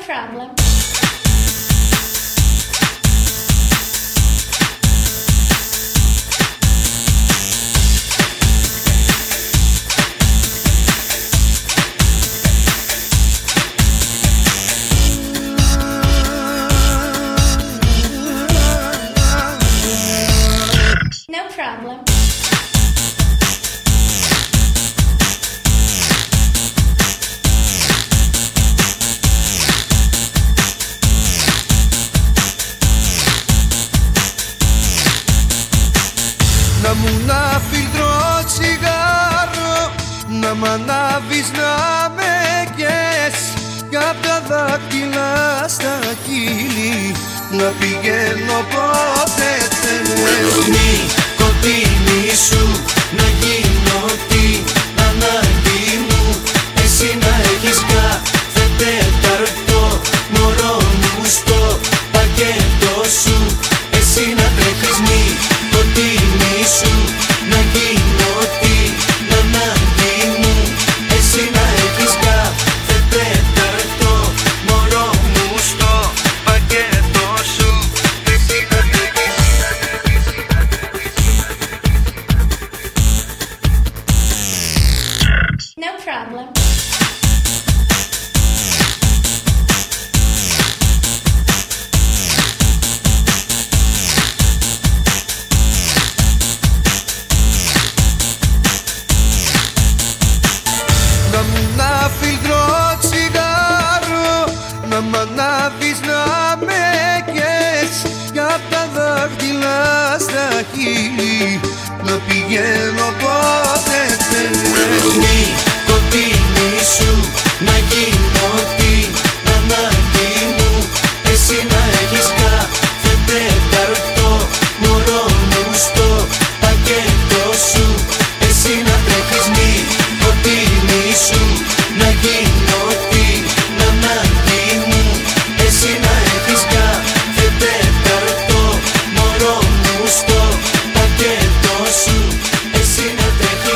problem. No problem. Να μου να φιλτρώ τσιγάρο, να μ' ανάβεις να με κες, κι απ' τα δάκτυλα στα χείλη να πηγαίνω πότε θες. Κοντίνη σου να γίνω την ανάγκη μου, εσύ να έχεις κάθε τέταρτο μωρό μου στο πακέτο σου, εσύ να τρέχεις κοντίνη σου να γίνω την ανάγκη μου, εσύ να έχεις κάθε τέταρτο μωρό μου στο πακέτο σου, εσύ να τρέχεις. No problem.